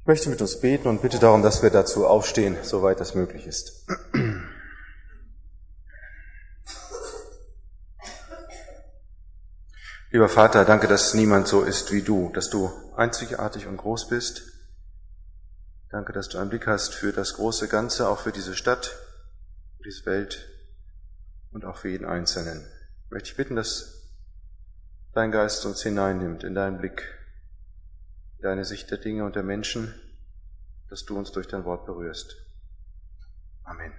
Ich möchte mit uns beten und bitte darum, dass wir dazu aufstehen, soweit das möglich ist. Lieber Vater, danke, dass niemand so ist wie du, dass du einzigartig und groß bist. Danke, dass du einen Blick hast für das große Ganze, auch für diese Stadt, für diese Welt und auch für jeden Einzelnen. Ich möchte dich bitten, dass dein Geist uns hineinnimmt in deinen Blick, deine Sicht der Dinge und der Menschen, dass du uns durch dein Wort berührst. Amen.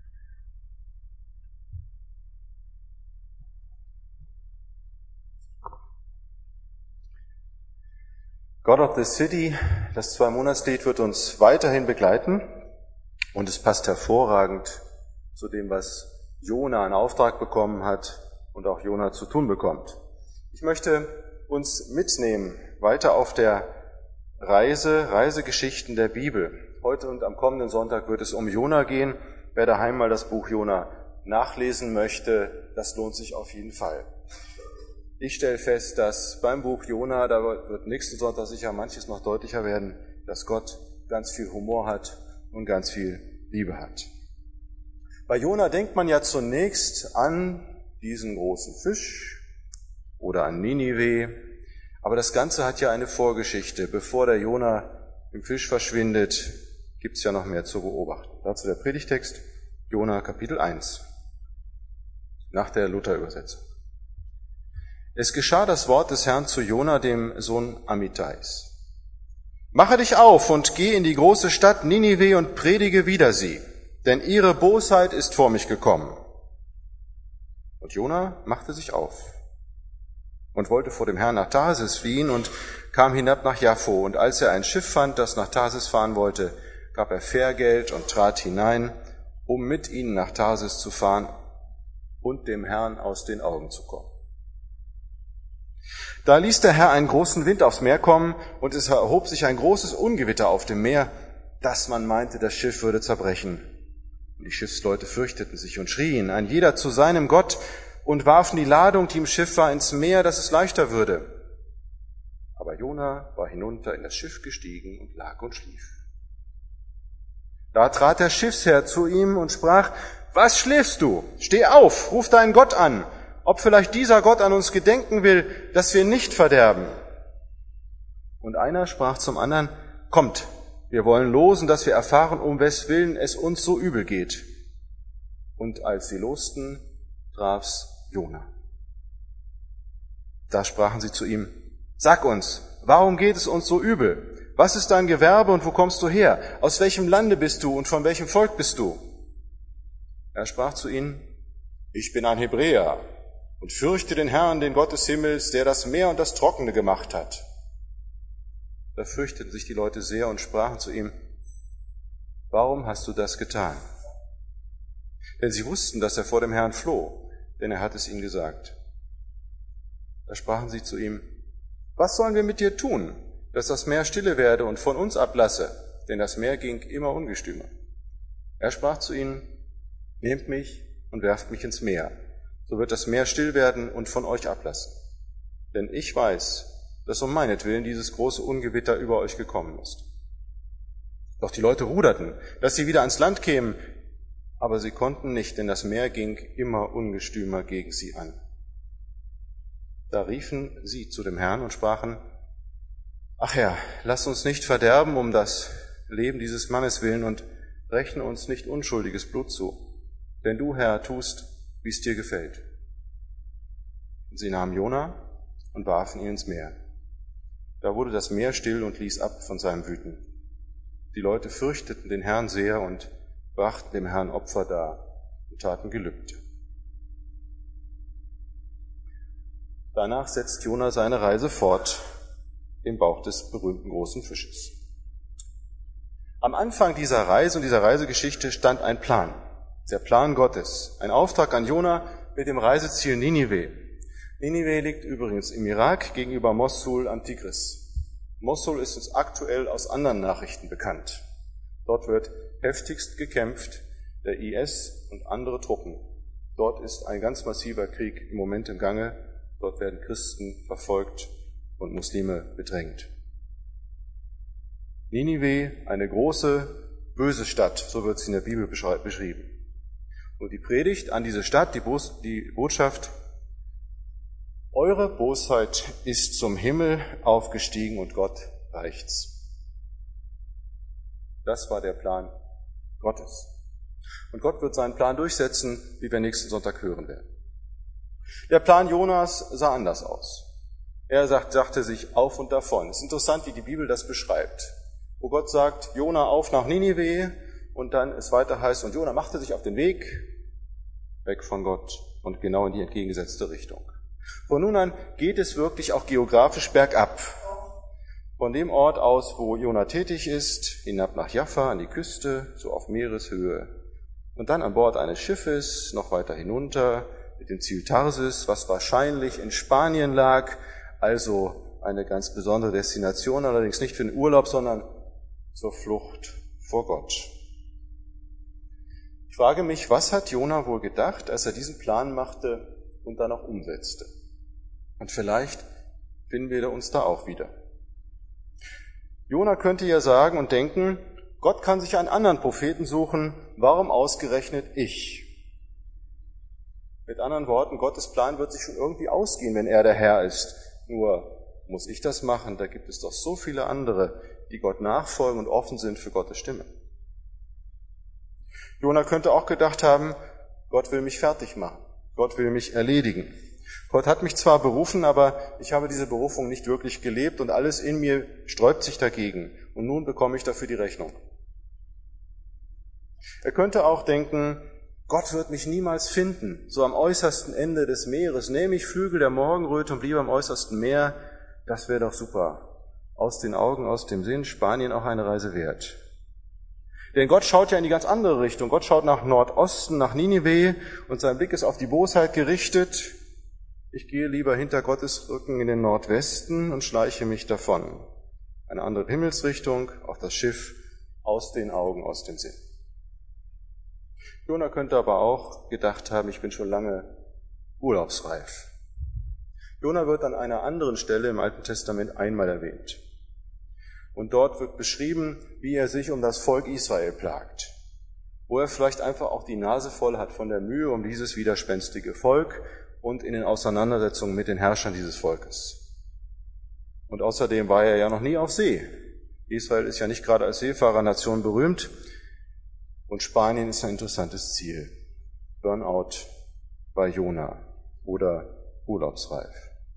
God of the City, das 2-Monatslied, wird uns weiterhin begleiten und es passt hervorragend zu dem, was Jona in Auftrag bekommen hat und auch Jona zu tun bekommt. Ich möchte uns mitnehmen weiter auf der Reisegeschichten der Bibel. Heute und am kommenden Sonntag wird es um Jona gehen. Wer daheim mal das Buch Jona nachlesen möchte, das lohnt sich auf jeden Fall. Ich stelle fest, dass beim Buch Jona, da wird nächsten Sonntag sicher manches noch deutlicher werden, dass Gott ganz viel Humor hat und ganz viel Liebe hat. Bei Jona denkt man ja zunächst an diesen großen Fisch oder an Ninive. Aber das Ganze hat ja eine Vorgeschichte. Bevor der Jona im Fisch verschwindet, gibt's ja noch mehr zu beobachten. Dazu der Predigtext, Jona Kapitel 1, nach der Luther-Übersetzung. Es geschah das Wort des Herrn zu Jona, dem Sohn Amittais. Mache dich auf und geh in die große Stadt Ninive und predige wider sie, denn ihre Bosheit ist vor mich gekommen. Und Jona machte sich auf und wollte vor dem Herrn nach Tarsis fliehen und kam hinab nach Jaffo. Und als er ein Schiff fand, das nach Tarsis fahren wollte, gab er Fährgeld und trat hinein, um mit ihnen nach Tarsis zu fahren und dem Herrn aus den Augen zu kommen. Da ließ der Herr einen großen Wind aufs Meer kommen, und es erhob sich ein großes Ungewitter auf dem Meer, dass man meinte, das Schiff würde zerbrechen. Und die Schiffsleute fürchteten sich und schrien, ein jeder zu seinem Gott, und warfen die Ladung, die im Schiff war, ins Meer, dass es leichter würde. Aber Jona war hinunter in das Schiff gestiegen und lag und schlief. Da trat der Schiffsherr zu ihm und sprach, was schläfst du? Steh auf, ruf deinen Gott an, ob vielleicht dieser Gott an uns gedenken will, dass wir nicht verderben. Und einer sprach zum anderen, kommt, wir wollen losen, dass wir erfahren, um weswillen es uns so übel geht. Und als sie losten, traf's Jona. Da sprachen sie zu ihm, sag uns, warum geht es uns so übel? Was ist dein Gewerbe und wo kommst du her? Aus welchem Lande bist du und von welchem Volk bist du? Er sprach zu ihnen, ich bin ein Hebräer und fürchte den Herrn, den Gott des Himmels, der das Meer und das Trockene gemacht hat. Da fürchteten sich die Leute sehr und sprachen zu ihm, warum hast du das getan? Denn sie wussten, dass er vor dem Herrn floh, denn er hat es ihnen gesagt. Da sprachen sie zu ihm, was sollen wir mit dir tun, dass das Meer stille werde und von uns ablasse? Denn das Meer ging immer ungestümer. Er sprach zu ihnen, nehmt mich und werft mich ins Meer, so wird das Meer still werden und von euch ablassen. Denn ich weiß, dass um meinetwillen dieses große Ungewitter über euch gekommen ist. Doch die Leute ruderten, dass sie wieder ans Land kämen, aber sie konnten nicht, denn das Meer ging immer ungestümer gegen sie an. Da riefen sie zu dem Herrn und sprachen, ach Herr, lass uns nicht verderben um das Leben dieses Mannes willen und rechne uns nicht unschuldiges Blut zu, denn du, Herr, tust, wie es dir gefällt. Und sie nahmen Jona und warfen ihn ins Meer. Da wurde das Meer still und ließ ab von seinem Wüten. Die Leute fürchteten den Herrn sehr und brachten dem Herrn Opfer dar und taten Gelübde. Danach setzt Jona seine Reise fort im Bauch des berühmten großen Fisches. Am Anfang dieser Reise und dieser Reisegeschichte stand ein Plan, der Plan Gottes, ein Auftrag an Jona mit dem Reiseziel Ninive. Ninive liegt übrigens im Irak gegenüber Mossul am Tigris. Mossul ist uns aktuell aus anderen Nachrichten bekannt. Dort wird heftigst gekämpft, der IS und andere Truppen. Dort ist ein ganz massiver Krieg im Moment im Gange. Dort werden Christen verfolgt und Muslime bedrängt. Ninive, eine große, böse Stadt, so wird sie in der Bibel beschrieben. Und die Predigt an diese Stadt, die Botschaft: Eure Bosheit ist zum Himmel aufgestiegen und Gott reicht's. Das war der Plan Gottes. Und Gott wird seinen Plan durchsetzen, wie wir nächsten Sonntag hören werden. Der Plan Jonas sah anders aus. Er sagte sich auf und davon. Es ist interessant, wie die Bibel das beschreibt. Wo Gott sagt, Jona auf nach Ninive, und dann es weiter heißt, und Jona machte sich auf den Weg, weg von Gott und genau in die entgegengesetzte Richtung. Von nun an geht es wirklich auch geografisch bergab. Von dem Ort aus, wo Jona tätig ist, hinab nach Jaffa an die Küste, so auf Meereshöhe. Und dann an Bord eines Schiffes noch weiter hinunter mit dem Ziel Tarsis, was wahrscheinlich in Spanien lag, also eine ganz besondere Destination, allerdings nicht für den Urlaub, sondern zur Flucht vor Gott. Ich frage mich, was hat Jona wohl gedacht, als er diesen Plan machte und dann auch umsetzte? Und vielleicht finden wir uns da auch wieder. Jona könnte ja sagen und denken, Gott kann sich einen anderen Propheten suchen, warum ausgerechnet ich? Mit anderen Worten, Gottes Plan wird sich schon irgendwie ausgehen, wenn er der Herr ist. Nur muss ich das machen, da gibt es doch so viele andere, die Gott nachfolgen und offen sind für Gottes Stimme. Jona könnte auch gedacht haben, Gott will mich fertig machen, Gott will mich erledigen. Gott hat mich zwar berufen, aber ich habe diese Berufung nicht wirklich gelebt und alles in mir sträubt sich dagegen. Und nun bekomme ich dafür die Rechnung. Er könnte auch denken, Gott wird mich niemals finden. So am äußersten Ende des Meeres nehme ich Flügel der Morgenröte und bliebe am äußersten Meer. Das wäre doch super. Aus den Augen, aus dem Sinn, Spanien auch eine Reise wert. Denn Gott schaut ja in die ganz andere Richtung. Gott schaut nach Nordosten, nach Ninive und sein Blick ist auf die Bosheit gerichtet. Ich gehe lieber hinter Gottes Rücken in den Nordwesten und schleiche mich davon. Eine andere Himmelsrichtung, auf das Schiff, aus den Augen, aus dem Sinn. Jona könnte aber auch gedacht haben, ich bin schon lange urlaubsreif. Jona wird an einer anderen Stelle im Alten Testament einmal erwähnt. Und dort wird beschrieben, wie er sich um das Volk Israel plagt. Wo er vielleicht einfach auch die Nase voll hat von der Mühe um dieses widerspenstige Volk und in den Auseinandersetzungen mit den Herrschern dieses Volkes. Und außerdem war er ja noch nie auf See. Israel ist ja nicht gerade als Seefahrernation berühmt. Und Spanien ist ein interessantes Ziel. Burnout bei Jona oder urlaubsreif.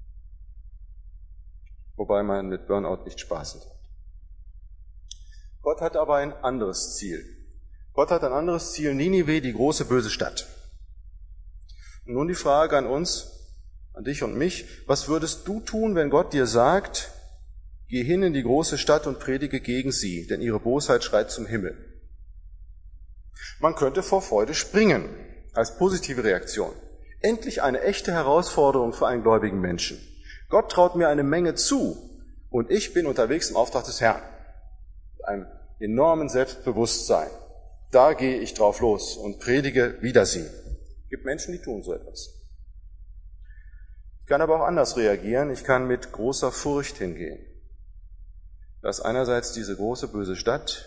Wobei man mit Burnout nicht spaßen hat. Gott hat aber ein anderes Ziel. Gott hat ein anderes Ziel, Ninive, die große böse Stadt. Und nun die Frage an uns, an dich und mich, was würdest du tun, wenn Gott dir sagt, geh hin in die große Stadt und predige gegen sie, denn ihre Bosheit schreit zum Himmel? Man könnte vor Freude springen, als positive Reaktion. Endlich eine echte Herausforderung für einen gläubigen Menschen. Gott traut mir eine Menge zu und ich bin unterwegs im Auftrag des Herrn. Mit einem enormen Selbstbewusstsein. Da gehe ich drauf los und predige wider sie. Es gibt Menschen, die tun so etwas. Ich kann aber auch anders reagieren. Ich kann mit großer Furcht hingehen. Da ist einerseits diese große böse Stadt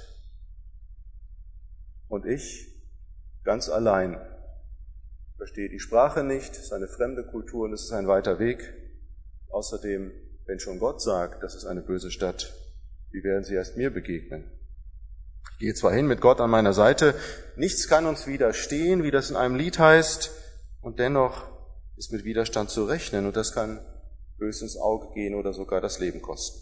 und ich ganz allein. Verstehe die Sprache nicht, es ist eine fremde Kultur und es ist ein weiter Weg. Außerdem, wenn schon Gott sagt, das ist eine böse Stadt, wie werden sie erst mir begegnen? Ich gehe zwar hin mit Gott an meiner Seite, nichts kann uns widerstehen, wie das in einem Lied heißt, und dennoch ist mit Widerstand zu rechnen und das kann böse ins Auge gehen oder sogar das Leben kosten.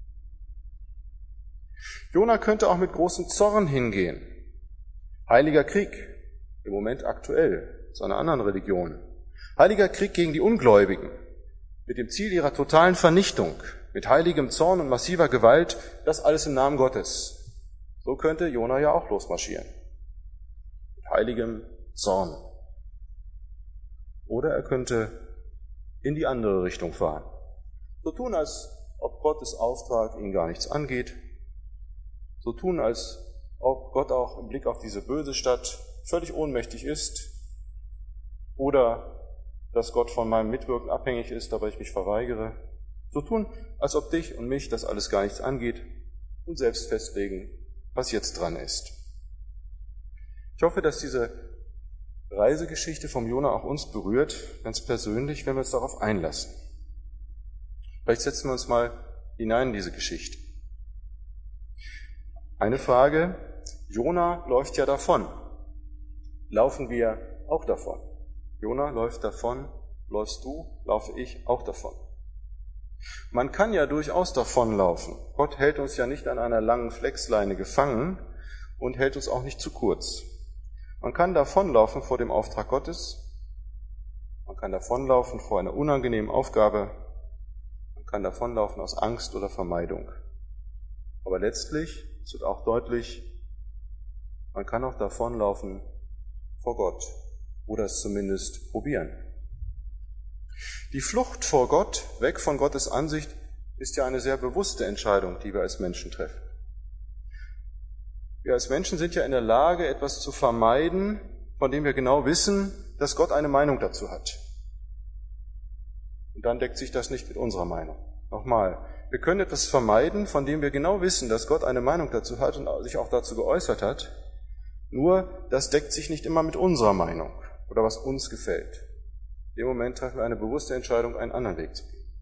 Jona könnte auch mit großem Zorn hingehen. Heiliger Krieg, im Moment aktuell, zu einer anderen Religion. Heiliger Krieg gegen die Ungläubigen, mit dem Ziel ihrer totalen Vernichtung, mit heiligem Zorn und massiver Gewalt, das alles im Namen Gottes. So könnte Jona ja auch losmarschieren. Mit heiligem Zorn. Oder er könnte in die andere Richtung fahren. So tun, als ob Gottes Auftrag ihn gar nichts angeht. So tun, als ob Gott auch im Blick auf diese böse Stadt völlig ohnmächtig ist. Oder dass Gott von meinem Mitwirken abhängig ist, aber ich mich verweigere. So tun, als ob dich und mich das alles gar nichts angeht. und selbst festlegen, was jetzt dran ist. Ich hoffe, dass diese Reisegeschichte vom Jona auch uns berührt, ganz persönlich, wenn wir uns darauf einlassen. Vielleicht setzen wir uns mal hinein in diese Geschichte. Eine Frage: Jona läuft ja davon. Laufen wir auch davon? Jona läuft davon, läufst du, laufe ich auch davon. Man kann ja durchaus davonlaufen. Gott hält uns ja nicht an einer langen Flexleine gefangen und hält uns auch nicht zu kurz. Man kann davonlaufen vor dem Auftrag Gottes, man kann davonlaufen vor einer unangenehmen Aufgabe, man kann davonlaufen aus Angst oder Vermeidung. Aber letztlich, es wird auch deutlich, man kann auch davonlaufen vor Gott oder es zumindest probieren. Die Flucht vor Gott, weg von Gottes Ansicht, ist ja eine sehr bewusste Entscheidung, die wir als Menschen treffen. Wir als Menschen sind ja in der Lage, etwas zu vermeiden, von dem wir genau wissen, dass Gott eine Meinung dazu hat. Und dann deckt sich das nicht mit unserer Meinung. Nochmal, wir können etwas vermeiden, von dem wir genau wissen, dass Gott eine Meinung dazu hat und sich auch dazu geäußert hat. Nur, das deckt sich nicht immer mit unserer Meinung oder was uns gefällt. In dem Moment treffen wir eine bewusste Entscheidung, einen anderen Weg zu gehen.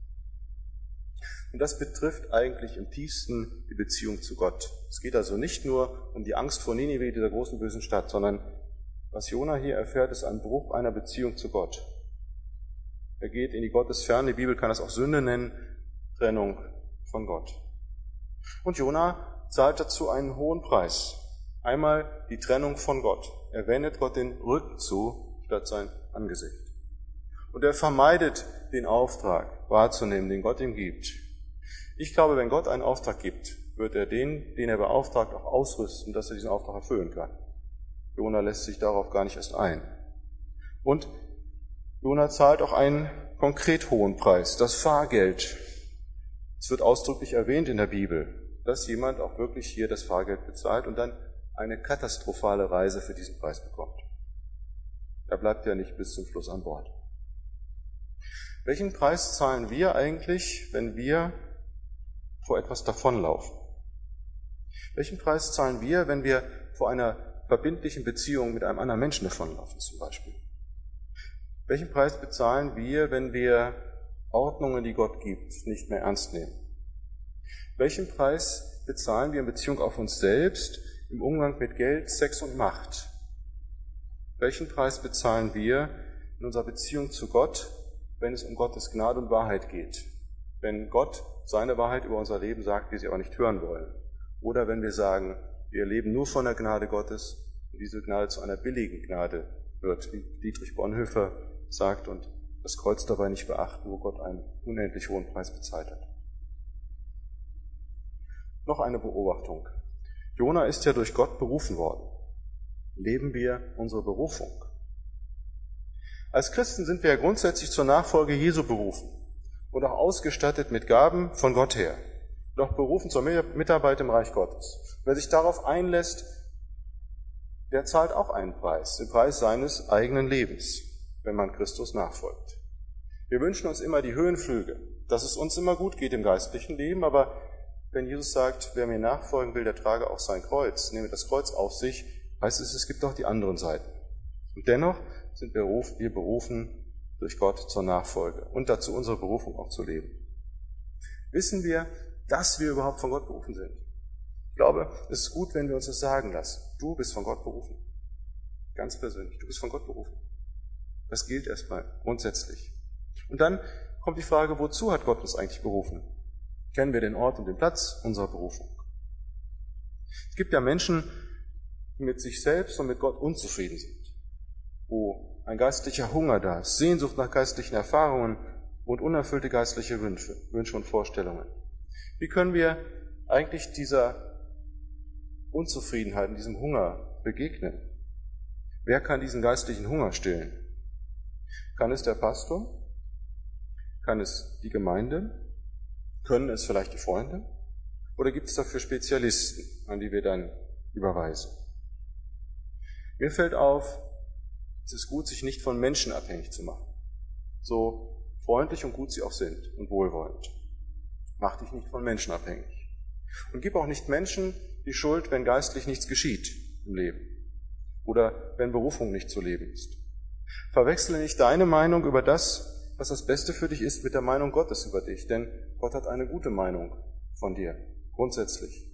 Und das betrifft eigentlich im tiefsten die Beziehung zu Gott. Es geht also nicht nur um die Angst vor Ninive, dieser großen bösen Stadt, sondern was Jona hier erfährt, ist ein Bruch einer Beziehung zu Gott. Er geht in die Gottesferne, die Bibel kann das auch Sünde nennen, Trennung von Gott. Und Jona zahlt dazu einen hohen Preis. Einmal die Trennung von Gott. Er wendet Gott den Rücken zu, statt sein Angesicht. Und er vermeidet den Auftrag wahrzunehmen, den Gott ihm gibt. Ich glaube, wenn Gott einen Auftrag gibt, wird er den er beauftragt, auch ausrüsten, dass er diesen Auftrag erfüllen kann. Jona lässt sich darauf gar nicht erst ein. Und Jona zahlt auch einen konkret hohen Preis, das Fahrgeld. Es wird ausdrücklich erwähnt in der Bibel, dass jemand auch wirklich hier das Fahrgeld bezahlt und dann eine katastrophale Reise für diesen Preis bekommt. Er bleibt ja nicht bis zum Schluss an Bord. Welchen Preis zahlen wir eigentlich, wenn wir vor etwas davonlaufen? Welchen Preis zahlen wir, wenn wir vor einer verbindlichen Beziehung mit einem anderen Menschen davonlaufen zum Beispiel? Welchen Preis bezahlen wir, wenn wir Ordnungen, die Gott gibt, nicht mehr ernst nehmen? Welchen Preis bezahlen wir in Beziehung auf uns selbst, im Umgang mit Geld, Sex und Macht? Welchen Preis bezahlen wir in unserer Beziehung zu Gott, wenn es um Gottes Gnade und Wahrheit geht? Wenn Gott seine Wahrheit über unser Leben sagt, wir sie aber nicht hören wollen. Oder wenn wir sagen, wir leben nur von der Gnade Gottes und diese Gnade zu einer billigen Gnade wird, wie Dietrich Bonhoeffer sagt, und das Kreuz dabei nicht beachten, wo Gott einen unendlich hohen Preis bezahlt hat. Noch eine Beobachtung. Jona ist ja durch Gott berufen worden. Leben wir unsere Berufung? Als Christen sind wir ja grundsätzlich zur Nachfolge Jesu berufen und auch ausgestattet mit Gaben von Gott her und auch berufen zur Mitarbeit im Reich Gottes. Wer sich darauf einlässt, der zahlt auch einen Preis, den Preis seines eigenen Lebens, wenn man Christus nachfolgt. Wir wünschen uns immer die Höhenflüge, dass es uns immer gut geht im geistlichen Leben, aber wenn Jesus sagt, wer mir nachfolgen will, der trage auch sein Kreuz, nehme das Kreuz auf sich, heißt es, es gibt auch die anderen Seiten. Und dennoch sind wir berufen durch Gott zur Nachfolge und dazu unsere Berufung auch zu leben. Wissen wir, dass wir überhaupt von Gott berufen sind? Ich glaube, es ist gut, wenn wir uns das sagen lassen. Du bist von Gott berufen. Ganz persönlich, du bist von Gott berufen. Das gilt erstmal grundsätzlich. Und dann kommt die Frage, wozu hat Gott uns eigentlich berufen? Kennen wir den Ort und den Platz unserer Berufung? Es gibt ja Menschen, die mit sich selbst und mit Gott unzufrieden sind, wo ein geistlicher Hunger da ist, Sehnsucht nach geistlichen Erfahrungen und unerfüllte geistliche Wünsche und Vorstellungen. Wie können wir eigentlich dieser Unzufriedenheit, diesem Hunger begegnen? Wer kann diesen geistlichen Hunger stillen? Kann es der Pastor? Kann es die Gemeinde? Können es vielleicht die Freunde? Oder gibt es dafür Spezialisten, an die wir dann überweisen? Mir fällt auf, es ist gut, sich nicht von Menschen abhängig zu machen. So freundlich und gut sie auch sind und wohlwollend. Mach dich nicht von Menschen abhängig. Und gib auch nicht Menschen die Schuld, wenn geistlich nichts geschieht im Leben oder wenn Berufung nicht zu leben ist. Verwechsle nicht deine Meinung über das, was das Beste für dich ist, mit der Meinung Gottes über dich, denn Gott hat eine gute Meinung von dir, grundsätzlich.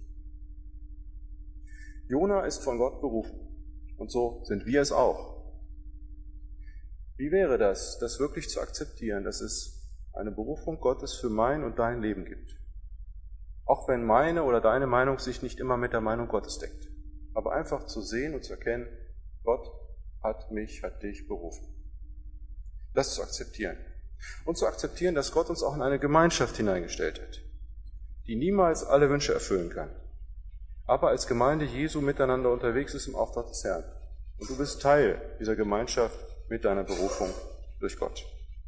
Jona ist von Gott berufen und so sind wir es auch. Wie wäre das wirklich zu akzeptieren, dass es eine Berufung Gottes für mein und dein Leben gibt? Auch wenn meine oder deine Meinung sich nicht immer mit der Meinung Gottes deckt. Aber einfach zu sehen und zu erkennen, Gott hat mich, hat dich berufen. Das zu akzeptieren. Und zu akzeptieren, dass Gott uns auch in eine Gemeinschaft hineingestellt hat, die niemals alle Wünsche erfüllen kann, aber als Gemeinde Jesu miteinander unterwegs ist im Auftrag des Herrn. Und du bist Teil dieser Gemeinschaft mit deiner Berufung durch Gott.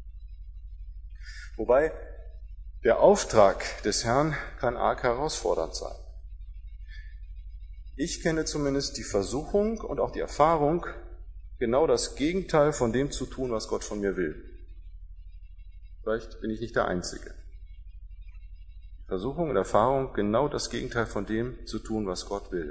Wobei der Auftrag des Herrn kann arg herausfordernd sein. Ich kenne zumindest die Versuchung und auch die Erfahrung, genau das Gegenteil von dem zu tun, was Gott von mir will. Vielleicht bin ich nicht der Einzige. Die Versuchung und Erfahrung, genau das Gegenteil von dem zu tun, was Gott will.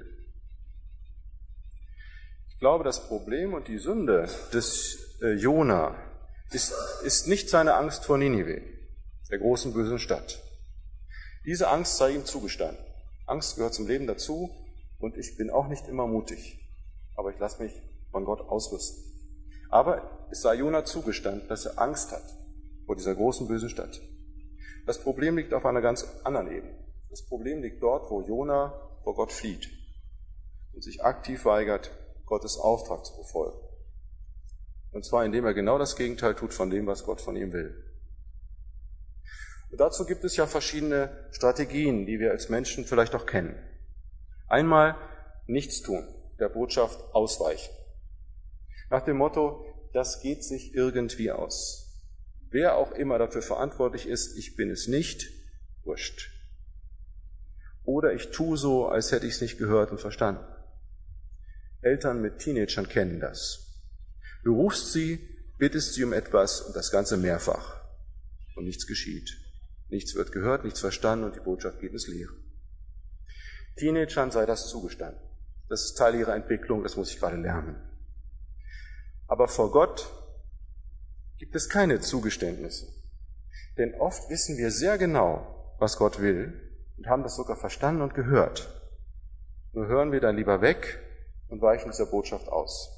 Ich glaube, das Problem und die Sünde des Jona ist nicht seine Angst vor Ninive, der großen bösen Stadt. Diese Angst sei ihm zugestanden. Angst gehört zum Leben dazu und ich bin auch nicht immer mutig, aber ich lasse mich von Gott ausrüsten. Aber es sei Jona zugestanden, dass er Angst hat vor dieser großen bösen Stadt. Das Problem liegt auf einer ganz anderen Ebene. Das Problem liegt dort, wo Jona vor Gott flieht und sich aktiv weigert, Gottes Auftrag zu befolgen. Und zwar indem er genau das Gegenteil tut von dem, was Gott von ihm will. Und dazu gibt es ja verschiedene Strategien, die wir als Menschen vielleicht auch kennen. Einmal nichts tun, der Botschaft ausweichen. Nach dem Motto, das geht sich irgendwie aus. Wer auch immer dafür verantwortlich ist, ich bin es nicht, wurscht. Oder ich tue so, als hätte ich es nicht gehört und verstanden. Eltern mit Teenagern kennen das. Du rufst sie, bittest sie um etwas und das Ganze mehrfach. Und nichts geschieht. Nichts wird gehört, nichts verstanden und die Botschaft geht ins Leere. Teenagern sei das zugestanden. Das ist Teil ihrer Entwicklung, das muss ich gerade lernen. Aber vor Gott gibt es keine Zugeständnisse. Denn oft wissen wir sehr genau, was Gott will und haben das sogar verstanden und gehört. Nur hören wir dann lieber weg und weichen dieser Botschaft aus.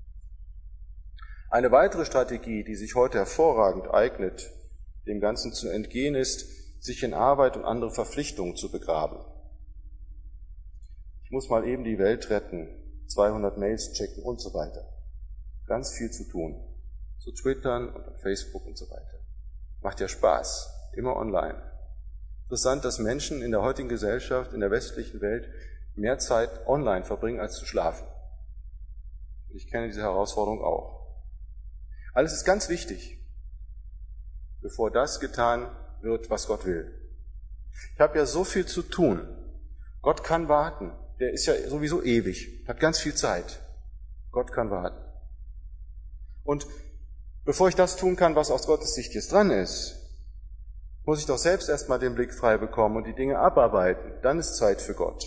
Eine weitere Strategie, die sich heute hervorragend eignet, dem Ganzen zu entgehen, ist, sich in Arbeit und andere Verpflichtungen zu begraben. Ich muss mal eben die Welt retten, 200 Mails checken und so weiter. Ganz viel zu tun. Zu Twittern und auf Facebook und so weiter. Macht ja Spaß, immer online. Interessant, dass Menschen in der heutigen Gesellschaft, in der westlichen Welt, mehr Zeit online verbringen, als zu schlafen. Ich kenne diese Herausforderung auch. Alles ist ganz wichtig, bevor das getan wird, was Gott will. Ich habe ja so viel zu tun. Gott kann warten. Der ist ja sowieso ewig, hat ganz viel Zeit. Gott kann warten. Und bevor ich das tun kann, was aus Gottes Sicht jetzt dran ist, muss ich doch selbst erstmal den Blick frei bekommen und die Dinge abarbeiten. Dann ist Zeit für Gott.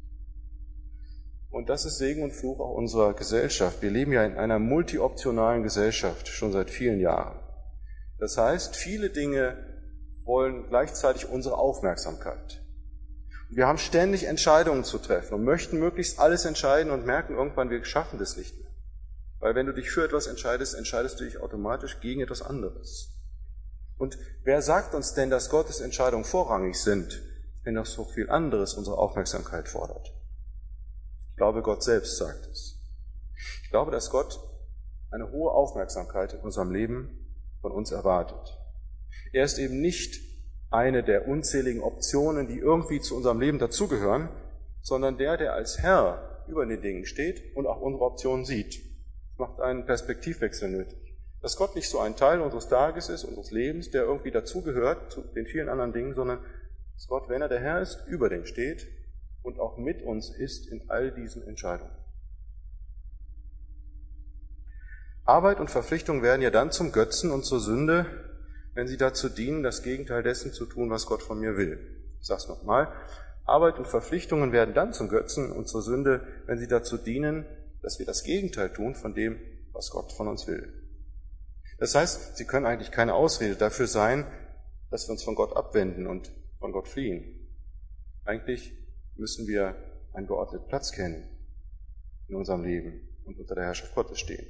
Und das ist Segen und Fluch auch unserer Gesellschaft. Wir leben ja in einer multioptionalen Gesellschaft schon seit vielen Jahren. Das heißt, viele Dinge wollen gleichzeitig unsere Aufmerksamkeit. Wir haben ständig Entscheidungen zu treffen und möchten möglichst alles entscheiden und merken irgendwann, wir schaffen das nicht mehr. Weil wenn du dich für etwas entscheidest, entscheidest du dich automatisch gegen etwas anderes. Und wer sagt uns denn, dass Gottes Entscheidungen vorrangig sind, wenn noch so viel anderes unsere Aufmerksamkeit fordert? Ich glaube, Gott selbst sagt es. Ich glaube, dass Gott eine hohe Aufmerksamkeit in unserem Leben von uns erwartet. Er ist eben nicht eine der unzähligen Optionen, die irgendwie zu unserem Leben dazugehören, sondern der als Herr über den Dingen steht und auch unsere Optionen sieht. Das macht einen Perspektivwechsel nötig. Dass Gott nicht so ein Teil unseres Tages ist, unseres Lebens, der irgendwie dazugehört zu den vielen anderen Dingen, sondern dass Gott, wenn er der Herr ist, über den steht und auch mit uns ist in all diesen Entscheidungen. Arbeit und Verpflichtung werden ja dann zum Götzen und zur Sünde, wenn sie dazu dienen, das Gegenteil dessen zu tun, was Gott von mir will. Ich sage es nochmal. Arbeit und Verpflichtungen werden dann zum Götzen und zur Sünde, wenn sie dazu dienen, dass wir das Gegenteil tun von dem, was Gott von uns will. Das heißt, sie können eigentlich keine Ausrede dafür sein, dass wir uns von Gott abwenden und von Gott fliehen. Eigentlich müssen wir einen geordneten Platz kennen in unserem Leben und unter der Herrschaft Gottes stehen.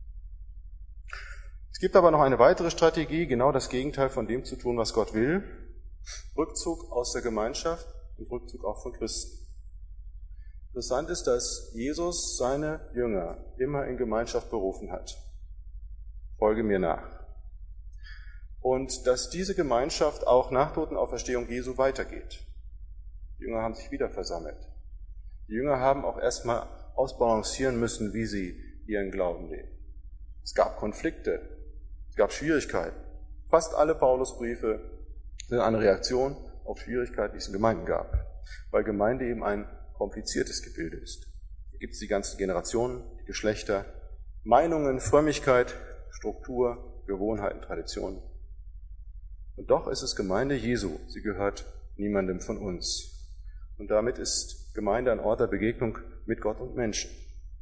Es gibt aber noch eine weitere Strategie, genau das Gegenteil von dem zu tun, was Gott will. Rückzug aus der Gemeinschaft und Rückzug auch von Christen. Interessant ist, dass Jesus seine Jünger immer in Gemeinschaft berufen hat. Folge mir nach. Und dass diese Gemeinschaft auch nach Totenauferstehung Jesu weitergeht. Die Jünger haben sich wieder versammelt. Die Jünger haben auch erstmal ausbalancieren müssen, wie sie ihren Glauben leben. Es gab Konflikte, es gab Schwierigkeiten. Fast alle Paulusbriefe sind eine Reaktion auf Schwierigkeiten, die es in Gemeinden gab, weil Gemeinde eben ein kompliziertes Gebilde ist. Hier gibt es die ganzen Generationen, die Geschlechter, Meinungen, Frömmigkeit, Struktur, Gewohnheiten, Traditionen. Und doch ist es Gemeinde Jesu, sie gehört niemandem von uns. Und damit ist Gemeinde ein Ort der Begegnung mit Gott und Menschen.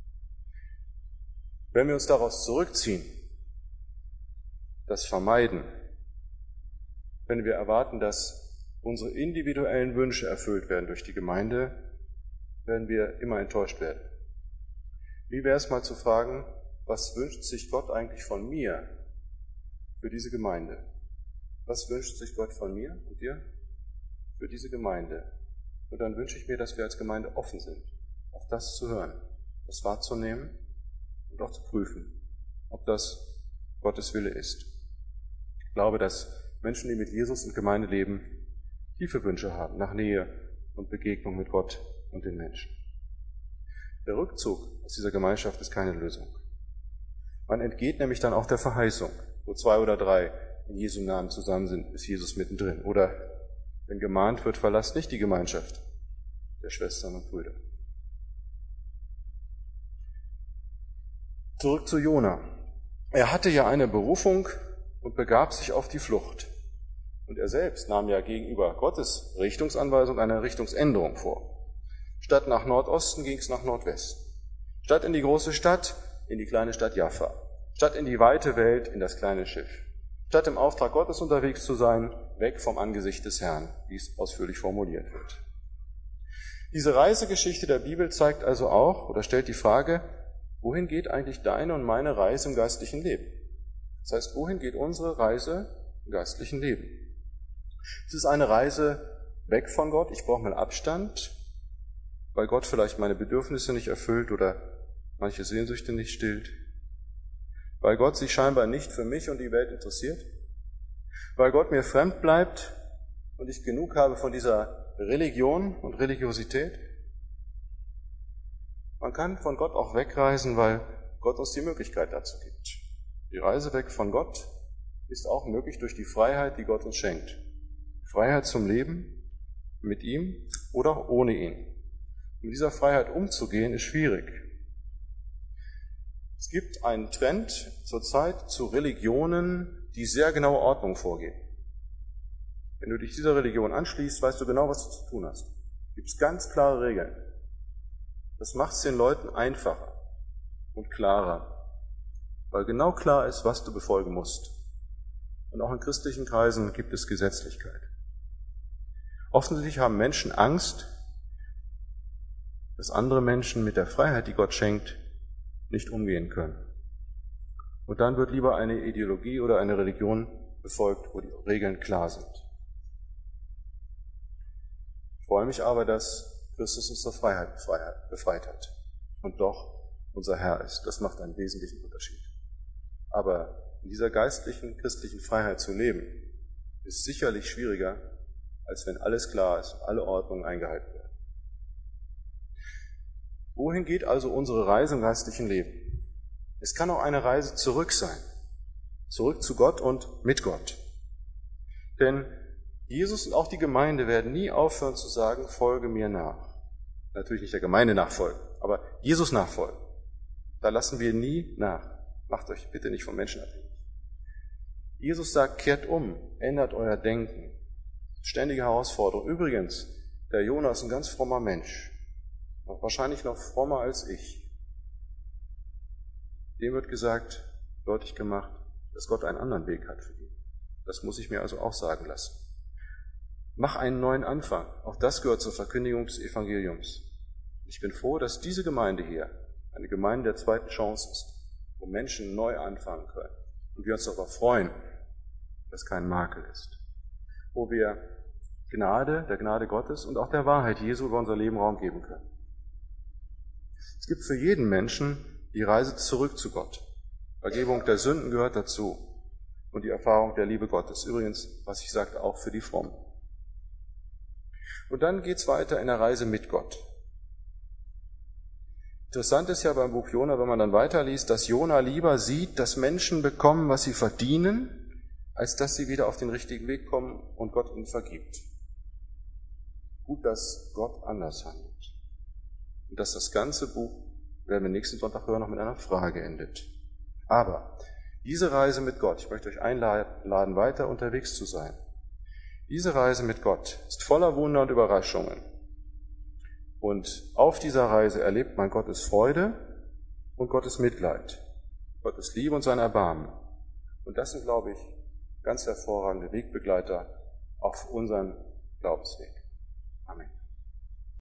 Wenn wir uns daraus zurückziehen, das vermeiden, wenn wir erwarten, dass unsere individuellen Wünsche erfüllt werden durch die Gemeinde, werden wir immer enttäuscht werden. Wie wäre es mal zu fragen, was wünscht sich Gott eigentlich von mir für diese Gemeinde? Was wünscht sich Gott von mir und dir für diese Gemeinde? Und dann wünsche ich mir, dass wir als Gemeinde offen sind, auf das zu hören, das wahrzunehmen und auch zu prüfen, ob das Gottes Wille ist. Ich glaube, dass Menschen, die mit Jesus und Gemeinde leben, tiefe Wünsche haben nach Nähe und Begegnung mit Gott und den Menschen. Der Rückzug aus dieser Gemeinschaft ist keine Lösung. Man entgeht nämlich dann auch der Verheißung, wo 2 oder 3 in Jesu Namen zusammen sind, ist Jesus mittendrin. Oder wenn gemahnt wird, verlasst nicht die Gemeinschaft der Schwestern und Brüder. Zurück zu Jona. Er hatte ja eine Berufung und begab sich auf die Flucht. Und er selbst nahm ja gegenüber Gottes Richtungsanweisung eine Richtungsänderung vor. Statt nach Nordosten ging es nach Nordwesten. Statt in die große Stadt, in die kleine Stadt Jaffa. Statt in die weite Welt, in das kleine Schiff. Statt im Auftrag Gottes unterwegs zu sein, weg vom Angesicht des Herrn, wie es ausführlich formuliert wird. Diese Reisegeschichte der Bibel zeigt also auch oder stellt die Frage, wohin geht eigentlich deine und meine Reise im geistlichen Leben? Das heißt, wohin geht unsere Reise im geistlichen Leben? Es ist eine Reise weg von Gott, ich brauche mal Abstand, weil Gott vielleicht meine Bedürfnisse nicht erfüllt oder manche Sehnsüchte nicht stillt, weil Gott sich scheinbar nicht für mich und die Welt interessiert, weil Gott mir fremd bleibt und ich genug habe von dieser Religion und Religiosität. Man kann von Gott auch wegreisen, weil Gott uns die Möglichkeit dazu gibt. Die Reise weg von Gott ist auch möglich durch die Freiheit, die Gott uns schenkt. Freiheit zum Leben mit ihm oder ohne ihn. Mit dieser Freiheit umzugehen, ist schwierig. Es gibt einen Trend zurzeit zu Religionen, die sehr genaue Ordnung vorgeben. Wenn du dich dieser Religion anschließt, weißt du genau, was du zu tun hast. Es gibt ganz klare Regeln. Das macht es den Leuten einfacher und klarer, weil genau klar ist, was du befolgen musst. Und auch in christlichen Kreisen gibt es Gesetzlichkeit. Offensichtlich haben Menschen Angst, dass andere Menschen mit der Freiheit, die Gott schenkt, nicht umgehen können. Und dann wird lieber eine Ideologie oder eine Religion befolgt, wo die Regeln klar sind. Ich freue mich aber, dass Christus uns zur Freiheit befreit hat und doch unser Herr ist. Das macht einen wesentlichen Unterschied. Aber in dieser geistlichen, christlichen Freiheit zu leben, ist sicherlich schwieriger, als wenn alles klar ist, alle Ordnungen eingehalten werden. Wohin geht also unsere Reise im geistlichen Leben? Es kann auch eine Reise zurück sein. Zurück zu Gott und mit Gott. Denn Jesus und auch die Gemeinde werden nie aufhören zu sagen, folge mir nach. Natürlich nicht der Gemeinde nachfolgen, aber Jesus nachfolgen. Da lassen wir nie nach. Macht euch bitte nicht von Menschen abhängig. Jesus sagt, kehrt um, ändert euer Denken. Ständige Herausforderung. Übrigens, der Jona ist ein ganz frommer Mensch, wahrscheinlich noch frommer als ich. Dem wird gesagt, deutlich gemacht, dass Gott einen anderen Weg hat für ihn. Das muss ich mir also auch sagen lassen. Mach einen neuen Anfang. Auch das gehört zur Verkündigung des Evangeliums. Ich bin froh, dass diese Gemeinde hier eine Gemeinde der zweiten Chance ist, wo Menschen neu anfangen können. Und wir uns darüber freuen, dass kein Makel ist. Wo wir der Gnade Gottes und auch der Wahrheit Jesu über unser Leben Raum geben können. Es gibt für jeden Menschen die Reise zurück zu Gott. Vergebung der Sünden gehört dazu. Und die Erfahrung der Liebe Gottes. Übrigens, was ich sagte, auch für die Frommen. Und dann geht's weiter in der Reise mit Gott. Interessant ist ja beim Buch Jona, wenn man dann weiterliest, dass Jona lieber sieht, dass Menschen bekommen, was sie verdienen, als dass sie wieder auf den richtigen Weg kommen und Gott ihnen vergibt. Gut, dass Gott anders handelt. Und dass das ganze Buch, werden wir nächsten Sonntag hören, noch mit einer Frage endet. Aber diese Reise mit Gott, ich möchte euch einladen, weiter unterwegs zu sein. Diese Reise mit Gott ist voller Wunder und Überraschungen. Und auf dieser Reise erlebt man Gottes Freude und Gottes Mitleid, Gottes Liebe und sein Erbarmen. Und das sind, glaube ich, ganz hervorragende Wegbegleiter auf unserem Glaubensweg. Amen.